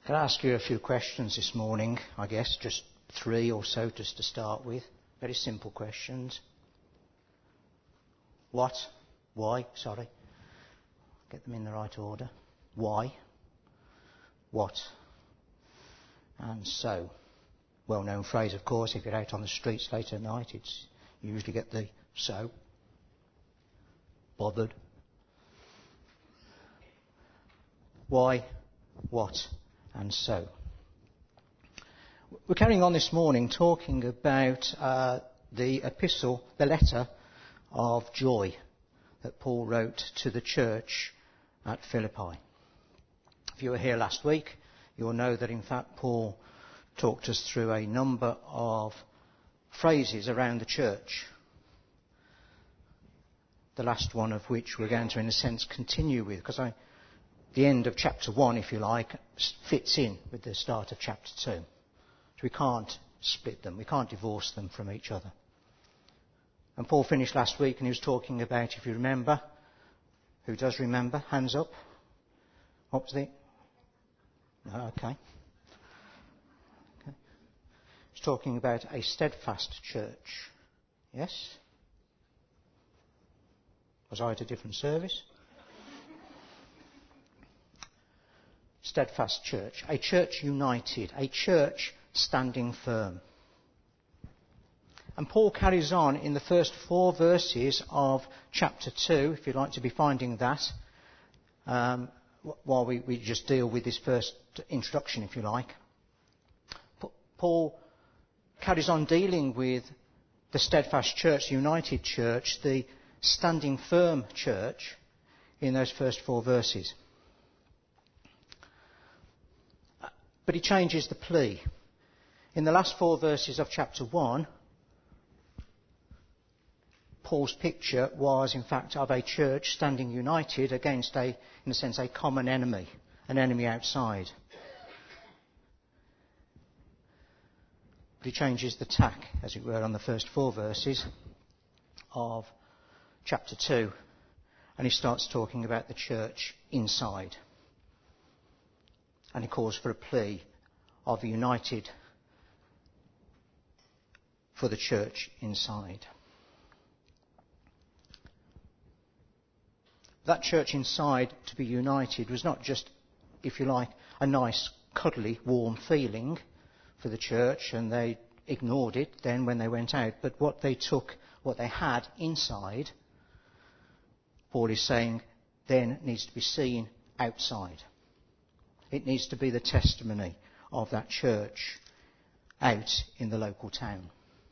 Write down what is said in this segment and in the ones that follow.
Can I ask you a few questions this morning? I guess just 3 or so just to start with. Very simple questions. What? Why? Sorry. Get them in the right order. Why? What? And so. Well-known phrase, of course. If you're out on the streets late at night, you usually get the so. Bothered. Why? What? And so. We're carrying on this morning talking about the epistle, the letter of joy that Paul wrote to the church at Philippi. If you were here last week, you'll know that in fact Paul talked us through a number of phrases around the church. The last one of which we're going to, in a sense, continue with, because the end of chapter 1, if you like, fits in with the start of chapter 2. So we can't split them, we can't divorce them from each other. And Paul finished last week and he was talking about, if you remember, who does remember? Hands up. What was it? No, okay. He's talking about a steadfast church. Yes? Was I at a different service? Steadfast church, a church united, a church standing firm. And Paul carries on in the first 4 verses of chapter 2, if you'd like to be finding that, while we just deal with this first introduction, if you like. Paul carries on dealing with the steadfast church, the united church, the standing firm church in those first 4 verses. But he changes the plea. In the last 4 verses of chapter 1, Paul's picture was, in fact, of a church standing united against in a sense, a common enemy, an enemy outside. But he changes the tack, as it were, on the first 4 verses of chapter 2, and he starts talking about the church inside. And he calls for a plea of united for the church inside. That church inside to be united was not just, if you like, a nice, cuddly, warm feeling for the church, and they ignored it then when they went out, but what they had inside, Paul is saying, then needs to be seen outside. It needs to be the testimony of that church out in the local town.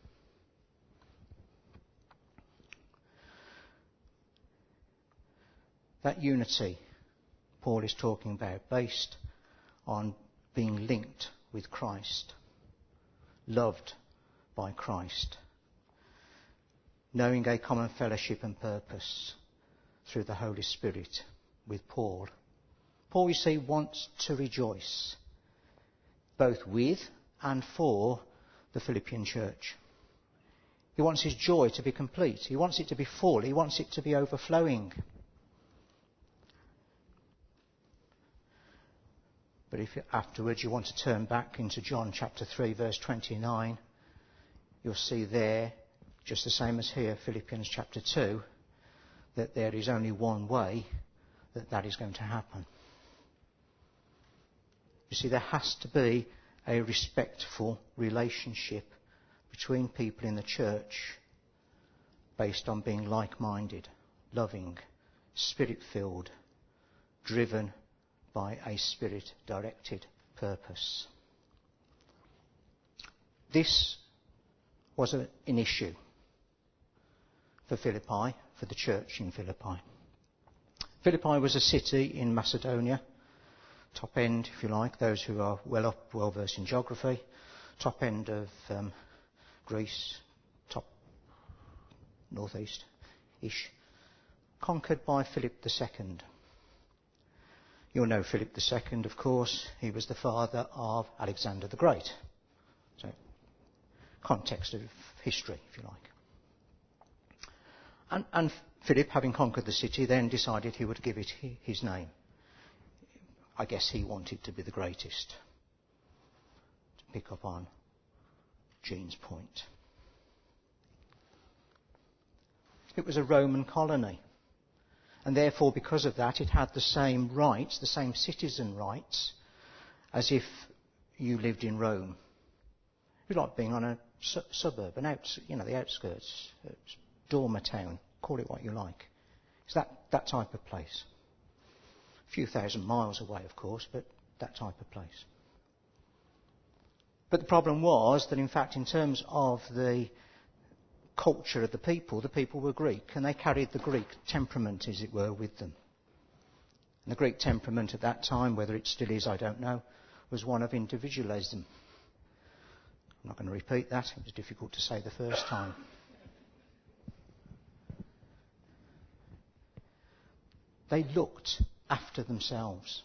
That unity Paul is talking about, based on being linked with Christ, loved by Christ, knowing a common fellowship and purpose through the Holy Spirit with Paul. Paul, you see, wants to rejoice, both with and for the Philippian church. He wants his joy to be complete. He wants it to be full. He wants it to be overflowing. But if afterwards you want to turn back into John chapter 3, verse 29, you'll see there, just the same as here, Philippians chapter 2, that there is only one way that is going to happen. You see, there has to be a respectful relationship between people in the church based on being like-minded, loving, spirit-filled, driven by a spirit-directed purpose. This was an issue for Philippi, for the church in Philippi. Philippi was a city in Macedonia, top end, if you like, those who are well versed in geography, top end of Greece, top northeast-ish, conquered by Philip II. You'll know Philip II, of course. He was the father of Alexander the Great. So, context of history, if you like. And Philip, having conquered the city, then decided he would give it his name. I guess he wanted to be the greatest. To pick up on Jean's point. It was a Roman colony. And therefore, because of that, it had the same rights, the same citizen rights, as if you lived in Rome. It was like being on a suburb, the outskirts, Dormer town, call it what you like. It's that type of place. A few thousand miles away, of course, but that type of place. But the problem was that, in fact, in terms of the culture of the people were Greek, and they carried the Greek temperament, as it were, with them. And the Greek temperament at that time, whether it still is, I don't know, was one of individualism. I'm not going to repeat that. It was difficult to say the first time. They looked after themselves.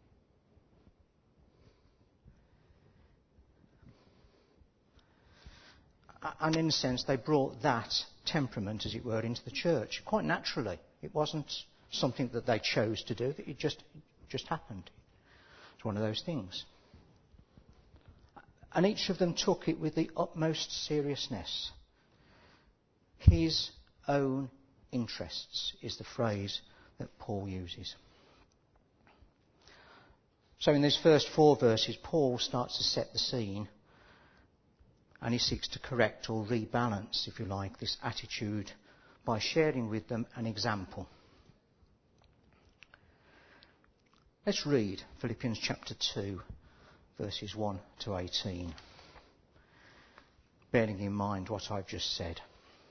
And in a sense, they brought that temperament, as it were, into the church, quite naturally. It wasn't something that they chose to do. It just happened. It's one of those things. And each of them took it with the utmost seriousness. His own interests is the phrase that Paul uses. So in these first 4 verses, Paul starts to set the scene, and he seeks to correct or rebalance, if you like, this attitude by sharing with them an example. Let's read Philippians chapter 2, verses 1 to 18, bearing in mind what I've just said.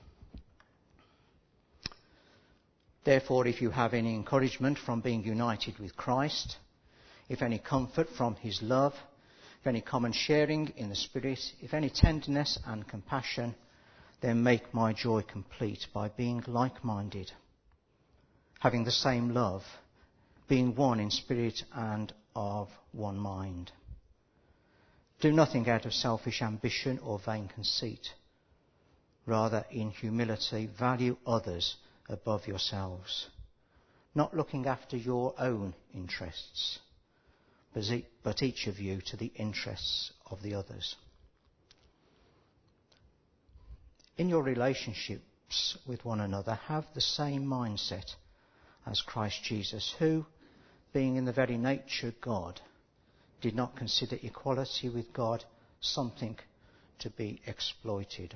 Therefore, if you have any encouragement from being united with Christ, if any comfort from his love, if any common sharing in the Spirit, if any tenderness and compassion, then make my joy complete by being like-minded, having the same love, being one in spirit and of one mind. Do nothing out of selfish ambition or vain conceit. Rather, in humility, value others above yourselves, not looking after your own interests, but each of you to the interests of the others. In your relationships with one another, have the same mindset as Christ Jesus, who, being in the very nature God, did not consider equality with God something to be exploited.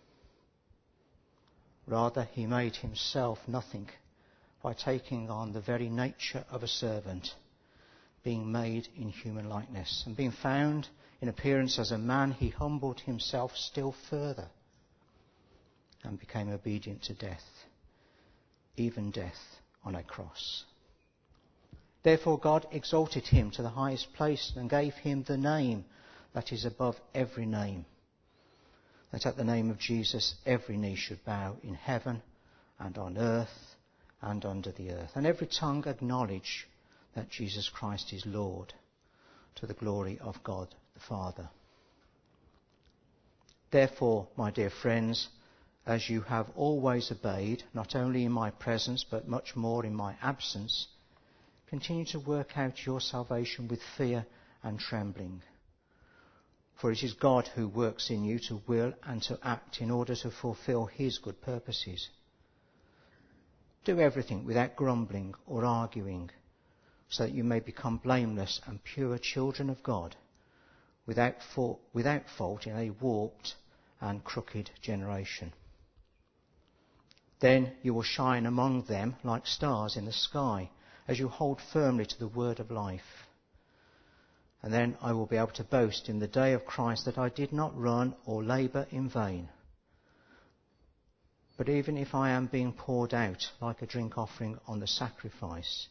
Rather, he made himself nothing by taking on the very nature of a servant, being made in human likeness, and being found in appearance as a man, he humbled himself still further and became obedient to death, even death on a cross. Therefore God exalted him to the highest place and gave him the name that is above every name, that at the name of Jesus every knee should bow in heaven and on earth and under the earth, and every tongue acknowledge that Jesus Christ is Lord, to the glory of God the Father. Therefore, my dear friends, as you have always obeyed, not only in my presence but much more in my absence, continue to work out your salvation with fear and trembling. For it is God who works in you to will and to act in order to fulfill his good purposes. Do everything without grumbling or arguing, so that you may become blameless and pure children of God, without fault in a warped and crooked generation. Then you will shine among them like stars in the sky, as you hold firmly to the word of life. And then I will be able to boast in the day of Christ that I did not run or labour in vain. But even if I am being poured out like a drink offering on the sacrifice,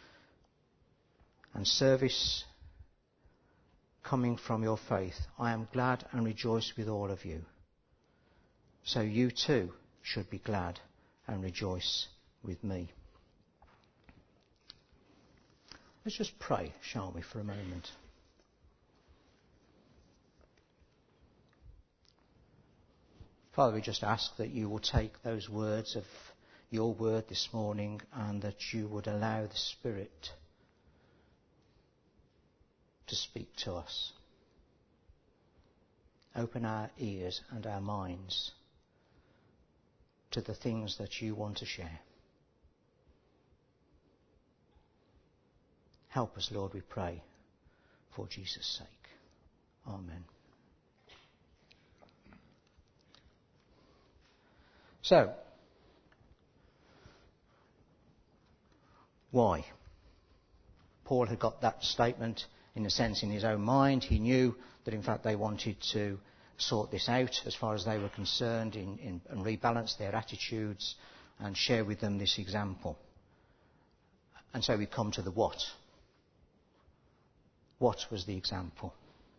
and service coming from your faith, I am glad and rejoice with all of you. So you too should be glad and rejoice with me. Let's just pray, shall we, for a moment. Father, we just ask that you will take those words of your word this morning, and that you would allow the Spirit to speak to us. Open our ears and our minds to the things that you want to share. Help us, Lord, we pray, for Jesus' sake. Amen. So, why? Paul had got that statement, in a sense, in his own mind. He knew that, in fact, they wanted to sort this out as far as they were concerned and rebalance their attitudes and share with them this example. And so we come to the what. What was the example?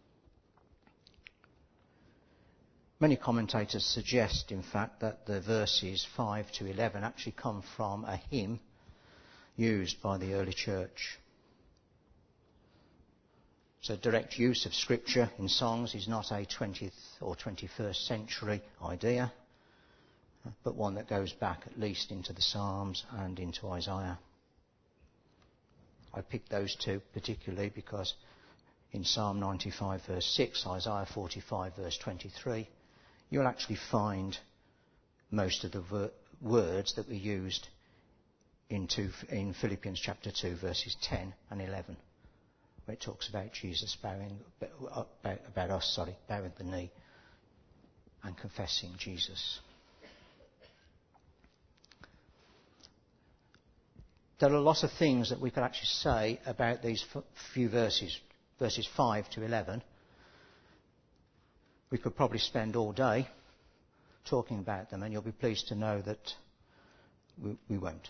Many commentators suggest, in fact, that the verses 5 to 11 actually come from a hymn used by the early church. So direct use of Scripture in songs is not a 20th or 21st century idea, but one that goes back at least into the Psalms and into Isaiah. I picked those two particularly because in Psalm 95 verse 6, Isaiah 45 verse 23, you'll actually find most of the words that were used in Philippians chapter 2 verses 10 and 11, where it talks about Jesus bowing the knee and confessing Jesus. There are a lot of things that we could actually say about these few verses 5 to 11. We could probably spend all day talking about them, and you'll be pleased to know that we won't.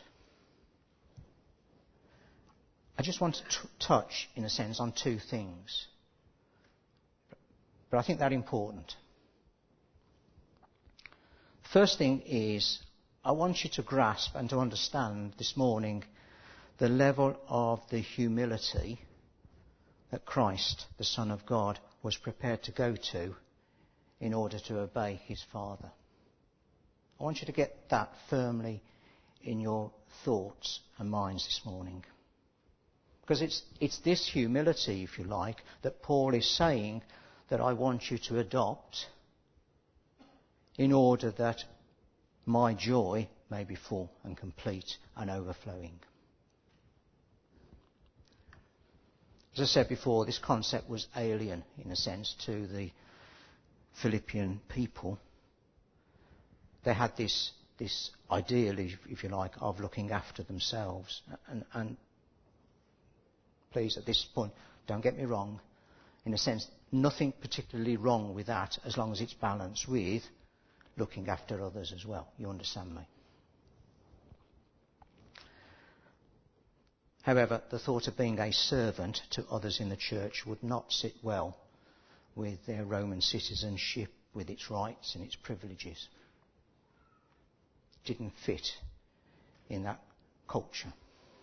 I just want to touch, in a sense, on two things. But I think they're important. First thing is, I want you to grasp and to understand this morning the level of the humility that Christ, the Son of God, was prepared to go to in order to obey his Father. I want you to get that firmly in your thoughts and minds this morning. Because it's this humility, if you like, that Paul is saying that I want you to adopt in order that my joy may be full and complete and overflowing. As I said before, this concept was alien, in a sense, to the Philippian people. They had this ideal, if you like, of looking after themselves. And please, at this point, don't get me wrong. In a sense, nothing particularly wrong with that as long as it's balanced with looking after others as well. You understand me? However, the thought of being a servant to others in the church would not sit well with their Roman citizenship, with its rights and its privileges. It didn't fit in that culture.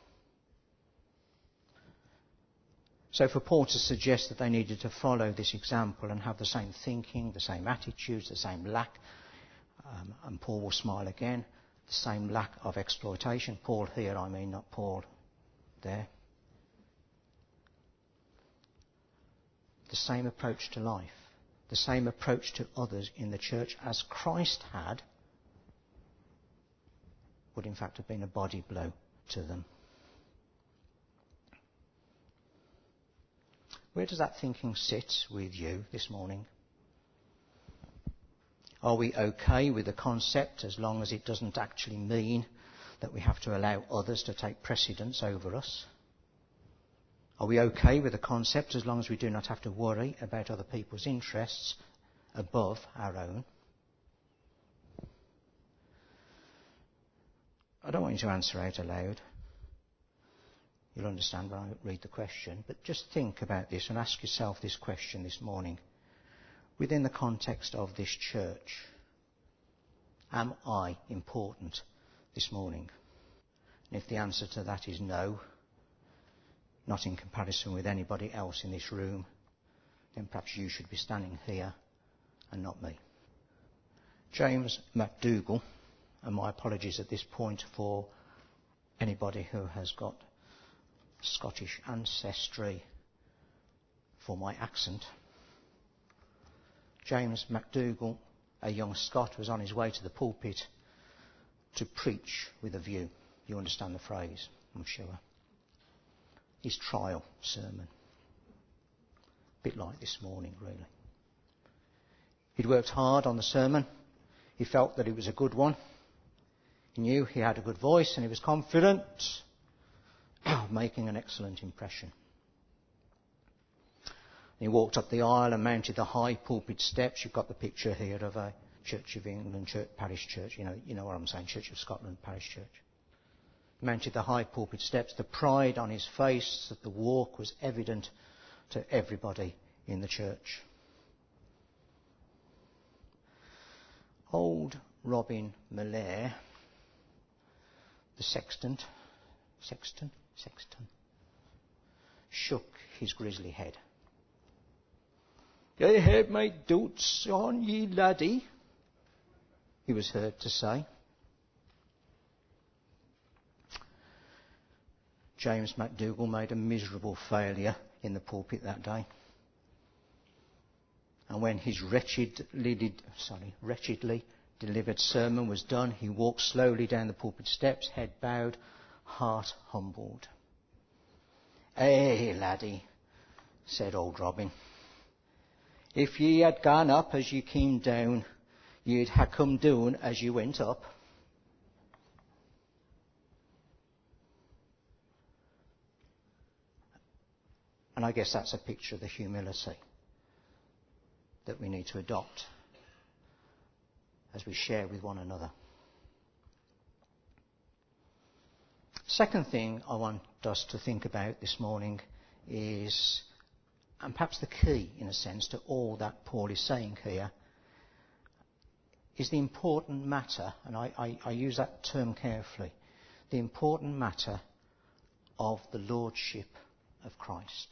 So for Paul to suggest that they needed to follow this example and have the same thinking, the same attitudes, the same lack, and Paul will smile again, the same lack of exploitation. Paul here, I mean, not Paul there. The same approach to life, the same approach to others in the church as Christ had, would in fact have been a body blow to them. Where does that thinking sit with you this morning? Are we okay with the concept as long as it doesn't actually mean that we have to allow others to take precedence over us? Are we okay with the concept as long as we do not have to worry about other people's interests above our own? I don't want you to answer out aloud. You'll understand when I read the question. But just think about this and ask yourself this question this morning. Within the context of this church, am I important this morning? And if the answer to that is no, not in comparison with anybody else in this room, then perhaps you should be standing here and not me. James McDougall, and my apologies at this point for anybody who has got Scottish ancestry for my accent. James MacDougall, a young Scot, was on his way to the pulpit to preach with a view. You understand the phrase, I'm sure. His trial sermon. A bit like this morning, really. He'd worked hard on the sermon. He felt that it was a good one. He knew he had a good voice and he was confident of making an excellent impression. He walked up the aisle and mounted the high pulpit steps. You've got the picture here of a Church of England parish church. You know what I'm saying, Church of Scotland parish church. He mounted the high pulpit steps, the pride on his face that the walk was evident to everybody in the church. Old Robin Malaire, the sexton, shook his grizzly head. "I have my doubts on ye, laddie," he was heard to say. James MacDougall made a miserable failure in the pulpit that day. And when his wretchedly delivered sermon was done, he walked slowly down the pulpit steps, head bowed, heart humbled. "Eh, laddie," said old Robin, "if ye had gone up as you came down, you'd ha' come down as you went up." And I guess that's a picture of the humility that we need to adopt as we share with one another. Second thing I want us to think about this morning is, and perhaps the key in a sense to all that Paul is saying here, is the important matter, and I use that term carefully, the important matter of the lordship of Christ.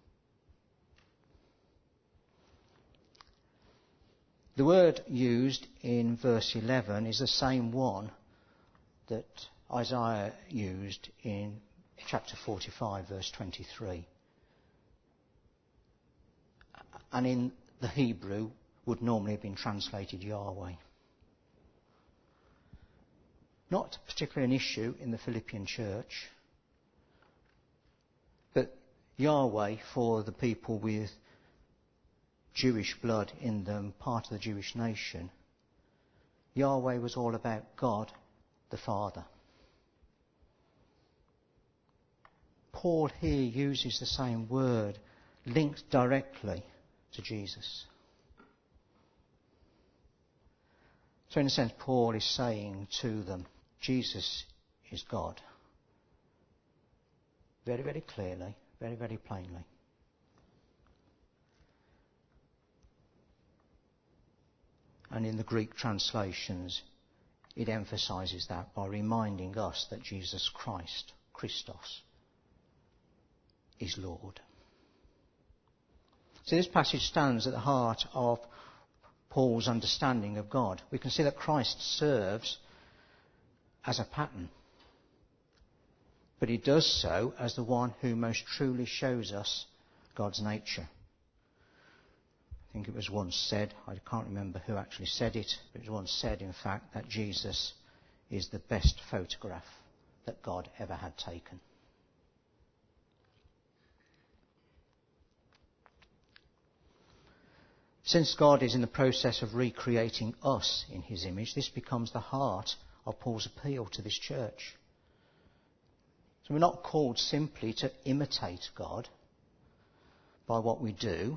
The word used in verse 11 is the same one that Isaiah used in chapter 45, verse 23. And in the Hebrew would normally have been translated Yahweh. Not particularly an issue in the Philippian church, but Yahweh for the people with Jewish blood in them, part of the Jewish nation. Yahweh was all about God the Father. Paul here uses the same word linked directly to Jesus. So in a sense, Paul is saying to them, Jesus is God. Very, very clearly, very, very plainly. And in the Greek translations, it emphasises that by reminding us that Jesus Christ, Christos, is Lord. So this passage stands at the heart of Paul's understanding of God. We can see that Christ serves as a pattern, but he does so as the one who most truly shows us God's nature. I think it was once said, I can't remember who actually said it, but it was once said, in fact, that Jesus is the best photograph that God ever had taken. Since God is in the process of recreating us in his image, this becomes the heart of Paul's appeal to this church. So we're not called simply to imitate God by what we do,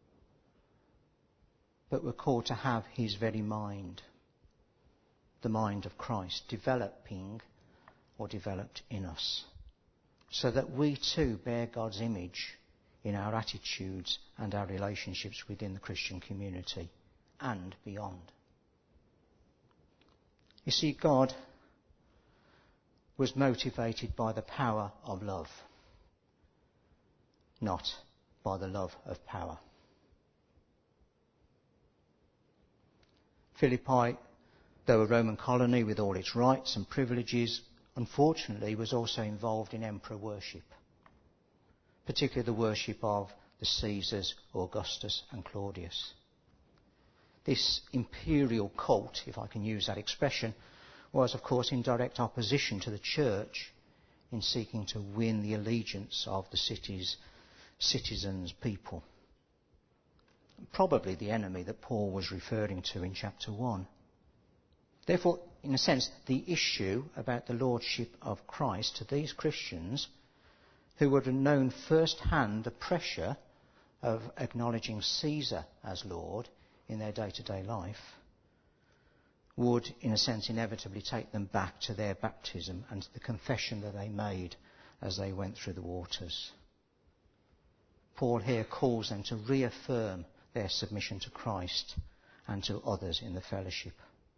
but we're called to have his very mind, the mind of Christ, developing or developed in us, so that we too bear God's image in our attitudes and our relationships within the Christian community and beyond. You see, God was motivated by the power of love, not by the love of power. Philippi, though a Roman colony with all its rights and privileges, unfortunately was also involved in emperor worship, particularly the worship of the Caesars, Augustus and Claudius. This imperial cult, if I can use that expression, was of course in direct opposition to the church in seeking to win the allegiance of the city's citizens, people. Probably the enemy that Paul was referring to in chapter 1. Therefore, in a sense, the issue about the lordship of Christ to these Christians who would have known firsthand the pressure of acknowledging Caesar as Lord in their day-to-day life would, in a sense, inevitably take them back to their baptism and to the confession that they made as they went through the waters. Paul here calls them to reaffirm their submission to Christ and to others in the fellowship.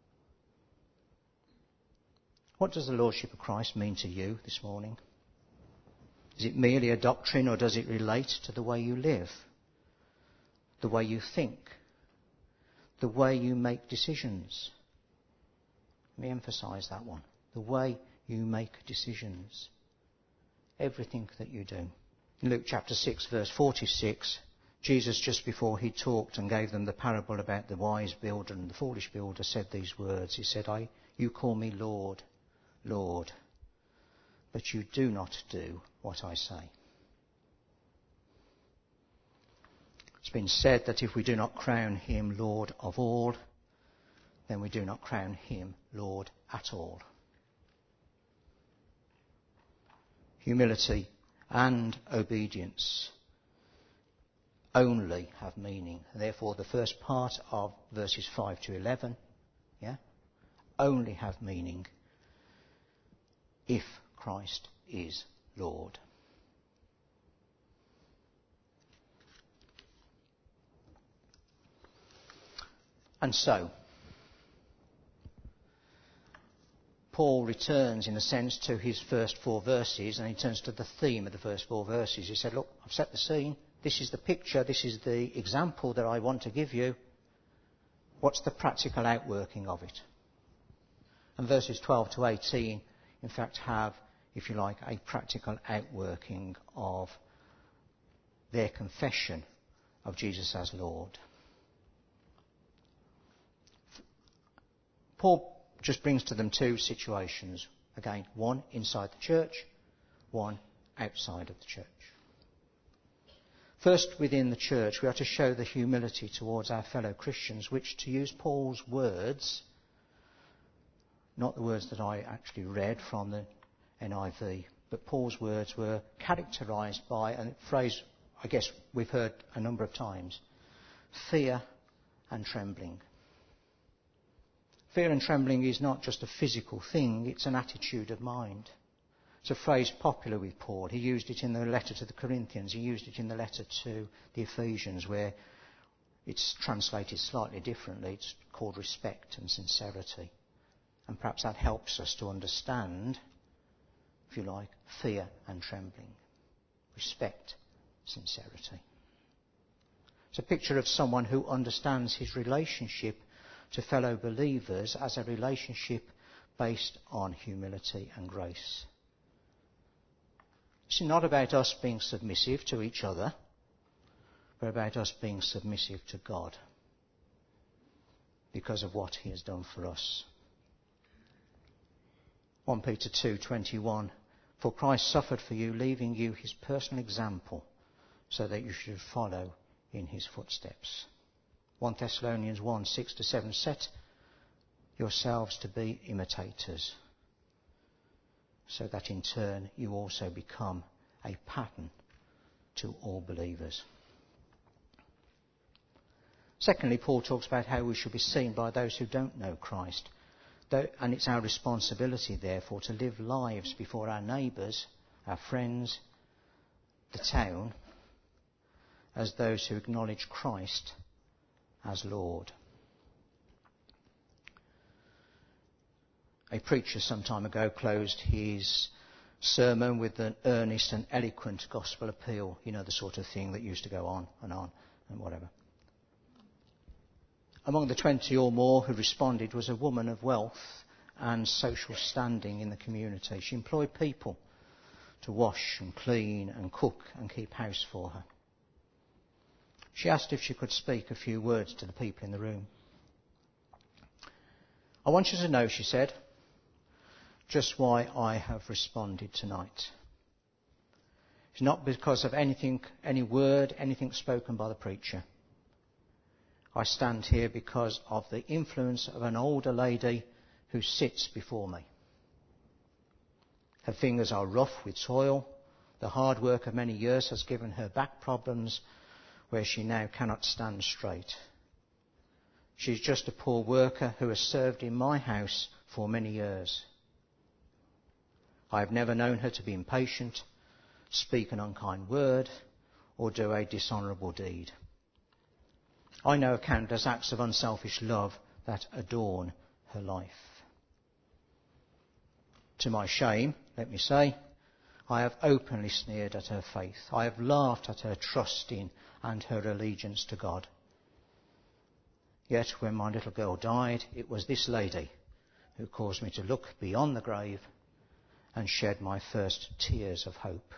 What does the Lordship of Christ mean to you this morning? Is it merely a doctrine, or does it relate to the way you live, the way you think, the way you make decisions? Let me emphasise that one. The way you make decisions. Everything that you do. In Luke chapter 6, verse 46, Jesus, just before he talked and gave them the parable about the wise builder and the foolish builder, said these words. He said, "You call me Lord, Lord, but you do not do what I say." It's been said that if we do not crown him Lord of all, then we do not crown him Lord at all. Humility and obedience only have meaning. Therefore, the first part of verses 5 to 11, only have meaning if Christ is Lord. And so, Paul returns, in a sense, to his first 4 verses, and he turns to the theme of the first 4 verses. He said, look, I've set the scene. This is the picture. This is the example that I want to give you. What's the practical outworking of it? And verses 12 to 18, in fact, have, if you like, a practical outworking of their confession of Jesus as Lord. Paul just brings to them 2 situations. Again, one inside the church, one outside of the church. First, within the church, we are to show the humility towards our fellow Christians, which, to use Paul's words, not the words that I actually read from the NIV, but Paul's words were characterised by a phrase I guess we've heard a number of times: fear and trembling. Fear and trembling is not just a physical thing, it's an attitude of mind. It's a phrase popular with Paul. He used it in the letter to the Corinthians, he used it in the letter to the Ephesians, where it's translated slightly differently. It's called respect and sincerity. And perhaps that helps us to understand, if you like, fear and trembling. Respect, sincerity. It's a picture of someone who understands his relationship to fellow believers as a relationship based on humility and grace. It's not about us being submissive to each other, but about us being submissive to God because of what he has done for us. 1 Peter 2:21, "For Christ suffered for you, leaving you his personal example, so that you should follow in his footsteps." 1 Thessalonians 1:6-7, "Set yourselves to be imitators, so that in turn you also become a pattern to all believers." Secondly, Paul talks about how we should be seen by those who don't know Christ. And it's our responsibility, therefore, to live lives before our neighbours, our friends, the town, as those who acknowledge Christ as Lord. A preacher some time ago closed his sermon with an earnest and eloquent gospel appeal. You know, the sort of thing that used to go on and whatever. Among the 20 or more who responded was a woman of wealth and social standing in the community. She employed people to wash and clean and cook and keep house for her. She asked if she could speak a few words to the people in the room. I want you to know, she said, just why I have responded tonight. It's not because of anything, any word, anything spoken by the preacher. I stand here because of the influence of an older lady who sits before me. Her fingers are rough with toil. The hard work of many years has given her back problems where she now cannot stand straight. She's just a poor worker who has served in my house for many years. I have never known her to be impatient, speak an unkind word, or do a dishonourable deed. I know of countless acts of unselfish love that adorn her life. To my shame, let me say, I have openly sneered at her faith. I have laughed at her trust in and her allegiance to God. Yet when my little girl died, it was this lady who caused me to look beyond the grave and shed my first tears of hope.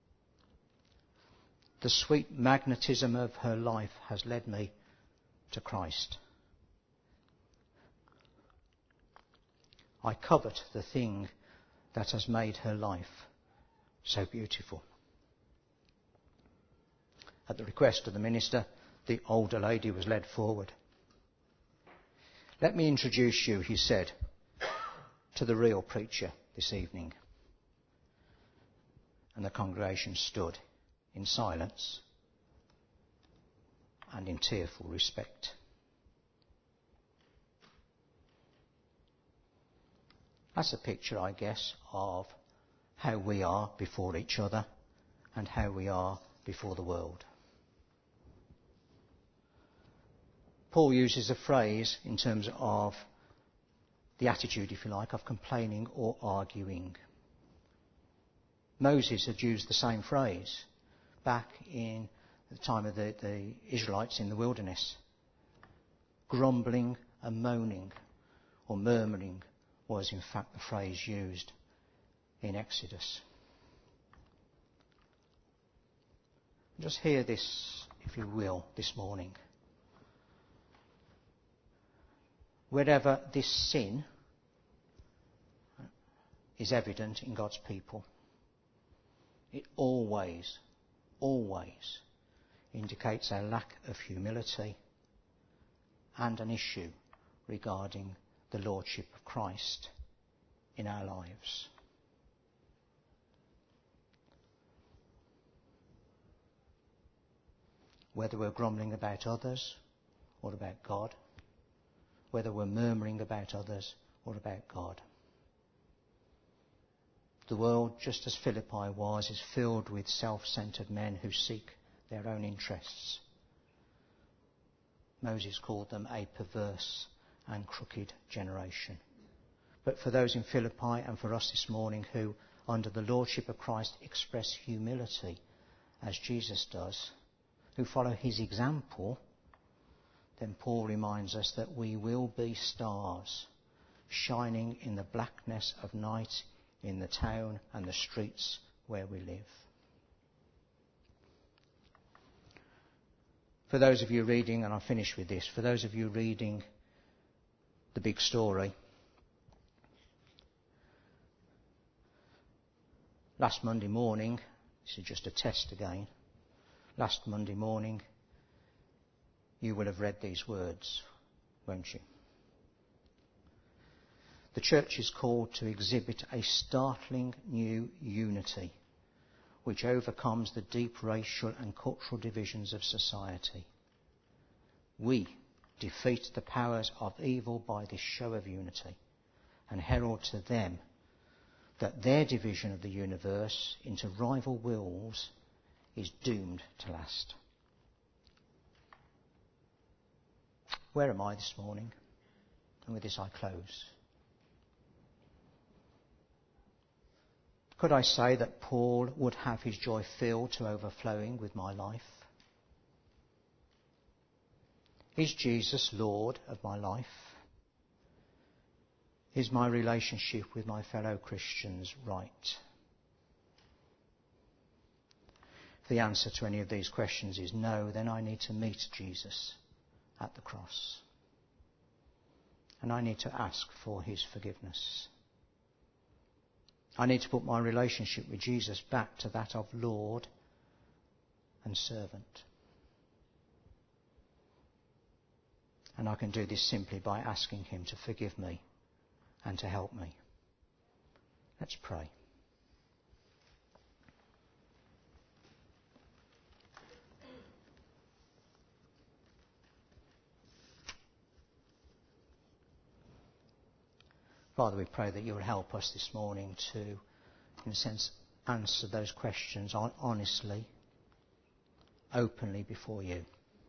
The sweet magnetism of her life has led me to Christ. I covet the thing that has made her life so beautiful. At the request of the minister, the older lady was led forward. Let me introduce you, he said, to the real preacher this evening. And the congregation stood in silence and in tearful respect. That's a picture, I guess, of how we are before each other and how we are before the world. Paul uses a phrase in terms of the attitude, if you like, of complaining or arguing. Moses had used the same phrase back in the time of the Israelites in the wilderness. Grumbling and moaning or murmuring was in fact the phrase used in Exodus. Just hear this, if you will, this morning. Wherever this sin is evident in God's people, it always indicates a lack of humility and an issue regarding the Lordship of Christ in our lives. Whether we're grumbling about others or about God, whether we're murmuring about others or about God. The world, just as Philippi was, is filled with self-centred men who seek their own interests. Moses called them a perverse and crooked generation. But for those in Philippi and for us this morning who, under the Lordship of Christ, express humility as Jesus does, who follow his example, then Paul reminds us that we will be stars shining in the blackness of night in the town and the streets where we live. For those of you reading, and I'll finish with this, for those of you reading the big story, last Monday morning, this is just a test again, last Monday morning, you will have read these words, won't you? The church is called to exhibit a startling new unity which overcomes the deep racial and cultural divisions of society. We defeat the powers of evil by this show of unity and herald to them that their division of the universe into rival wills is doomed to last. Where am I this morning? And with this I close. Could I say that Paul would have his joy filled to overflowing with my life? Is Jesus Lord of my life? Is my relationship with my fellow Christians right? the answer to any of these questions is no, then I need to meet Jesus at the cross. And I need to ask for his forgiveness. I need to put my relationship with Jesus back to that of Lord and servant. And I can do this simply by asking him to forgive me and to help me. Let's pray. Father, we pray that you will help us this morning to, in a sense, answer those questions honestly, openly before you.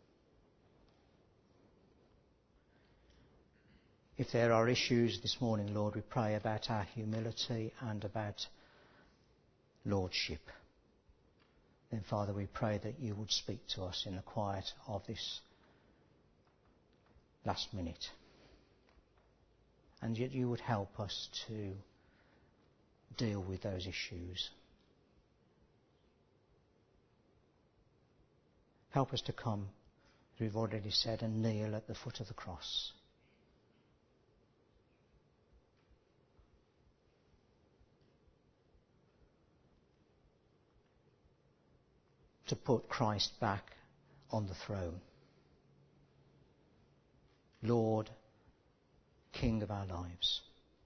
If there are issues this morning, Lord, we pray about our humility and about lordship. Then, Father, we pray that you would speak to us in the quiet of this last minute. And yet you would help us to deal with those issues. Help us to come, as we've already said, and kneel at the foot of the cross. To put Christ back on the throne. Lord, King of our lives.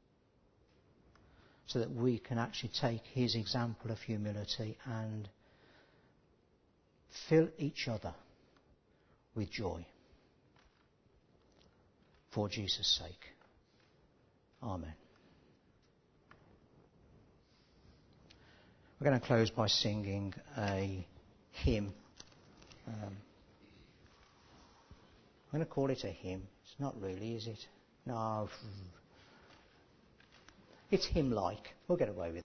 So that we can actually take his example of humility and fill each other with joy. For Jesus' sake. Amen. We're going to close by singing a hymn. I'm going to call it a hymn. It's not really, is it? No. It's hymn-like. We'll get away with it.